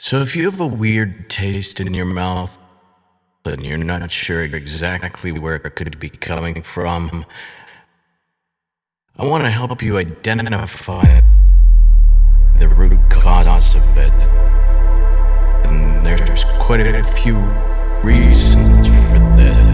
So if you have a weird taste in your mouth and you're not sure exactly where it could be coming from, I want to help you identify the root cause of it. And there's quite a few reasons for this.